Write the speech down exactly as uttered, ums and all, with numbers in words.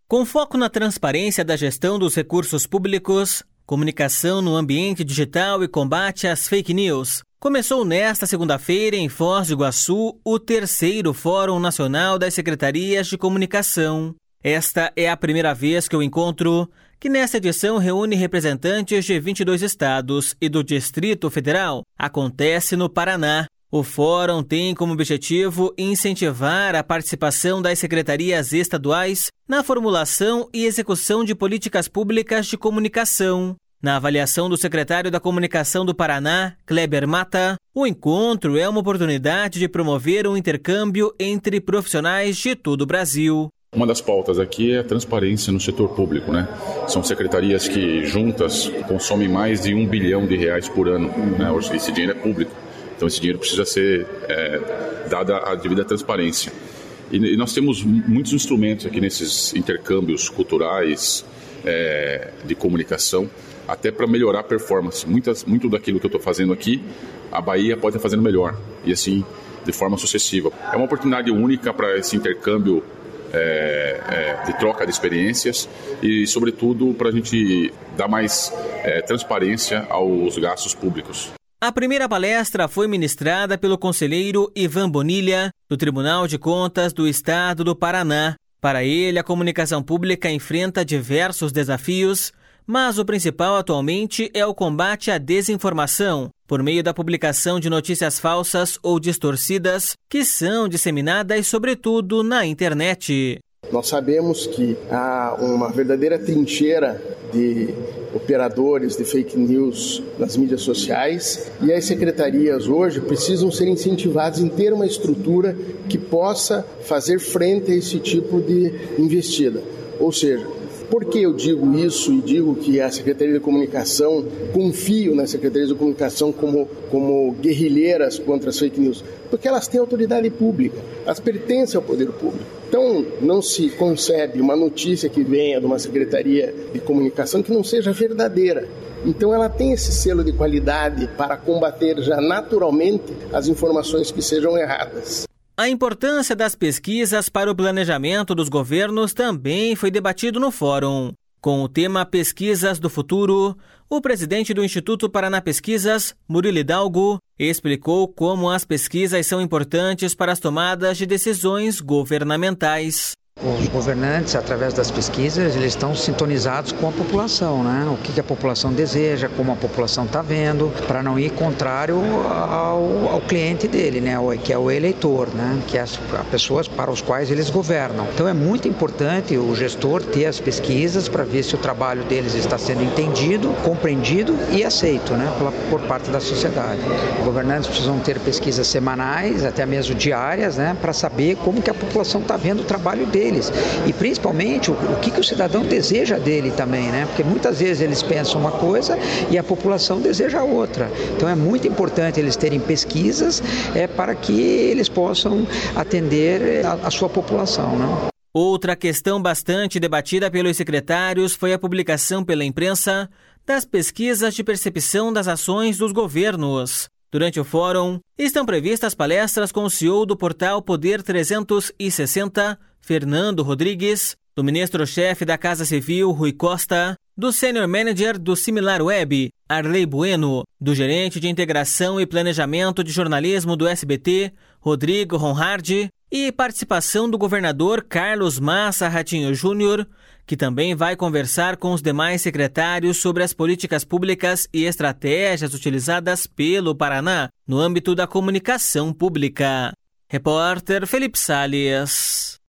Com foco na transparência da gestão dos recursos públicos, comunicação no ambiente digital e combate às fake news, começou nesta segunda-feira em Foz do Iguaçu o terceiro Fórum Nacional das Secretarias de Comunicação. Esta é a primeira vez que o encontro, que nesta edição reúne representantes de vinte e dois estados e do Distrito Federal, acontece no Paraná. O fórum tem como objetivo incentivar a participação das secretarias estaduais na formulação e execução de políticas públicas de comunicação. Na avaliação do secretário da Comunicação do Paraná, Kleber Mata, o encontro é uma oportunidade de promover um intercâmbio entre profissionais de todo o Brasil. Uma das pautas aqui é a transparência no setor público, né? São secretarias que juntas consomem mais de um bilhão de reais por ano, né? Esse dinheiro é público. Então esse dinheiro precisa ser é, dada a devida transparência. E, e nós temos muitos instrumentos aqui nesses intercâmbios culturais, é, de comunicação, até para melhorar a performance. Muitas, muito daquilo que eu estou fazendo aqui, a Bahia pode estar fazendo melhor, e assim de forma sucessiva. É uma oportunidade única para esse intercâmbio é, é, de troca de experiências e, sobretudo, para a gente dar mais é, transparência aos gastos públicos. A primeira palestra foi ministrada pelo conselheiro Ivan Bonilha, do Tribunal de Contas do Estado do Paraná. Para ele, a comunicação pública enfrenta diversos desafios, mas o principal atualmente é o combate à desinformação, por meio da publicação de notícias falsas ou distorcidas que são disseminadas sobretudo na internet. Nós sabemos que há uma verdadeira trincheira de operadores de fake news nas mídias sociais e as secretarias hoje precisam ser incentivadas em ter uma estrutura que possa fazer frente a esse tipo de investida. Ou seja, por que eu digo isso e digo que a Secretaria de Comunicação, confio nas Secretarias de Comunicação como, como guerrilheiras contra as fake news? Porque elas têm autoridade pública, elas pertencem ao poder público. Então, não se concebe uma notícia que venha de uma Secretaria de Comunicação que não seja verdadeira. Então, ela tem esse selo de qualidade para combater já naturalmente as informações que sejam erradas. A importância das pesquisas para o planejamento dos governos também foi debatido no fórum. Com o tema Pesquisas do Futuro, o presidente do Instituto Paraná Pesquisas, Murilo Hidalgo, explicou como as pesquisas são importantes para as tomadas de decisões governamentais. Os governantes, através das pesquisas, eles estão sintonizados com a população, né? O que a população deseja, como a população está vendo, para não ir contrário ao, ao cliente dele, né? Que é o eleitor, né? Que é as, as pessoas para os quais eles governam. Então é muito importante o gestor ter as pesquisas para ver se o trabalho deles está sendo entendido, compreendido e aceito, né? Pela, por parte da sociedade. Os governantes precisam ter pesquisas semanais, até mesmo diárias, né? Para saber como que a população está vendo o trabalho deles. E principalmente o, o que, que o cidadão deseja dele também, né? Porque muitas vezes eles pensam uma coisa e a população deseja outra. Então é muito importante eles terem pesquisas é, para que eles possam atender a, a sua população, né? Outra questão bastante debatida pelos secretários foi a publicação pela imprensa das pesquisas de percepção das ações dos governos. Durante o fórum, estão previstas palestras com o C E O do portal Poder trezentos e sessenta, Fernando Rodrigues, do ministro-chefe da Casa Civil, Rui Costa, do Senior Manager do Similarweb, Arley Bueno, do gerente de integração e planejamento de jornalismo do S B T, Rodrigo Ronhardi, e participação do governador Carlos Massa Ratinho Júnior, que também vai conversar com os demais secretários sobre as políticas públicas e estratégias utilizadas pelo Paraná no âmbito da comunicação pública. Repórter Felipe Salles.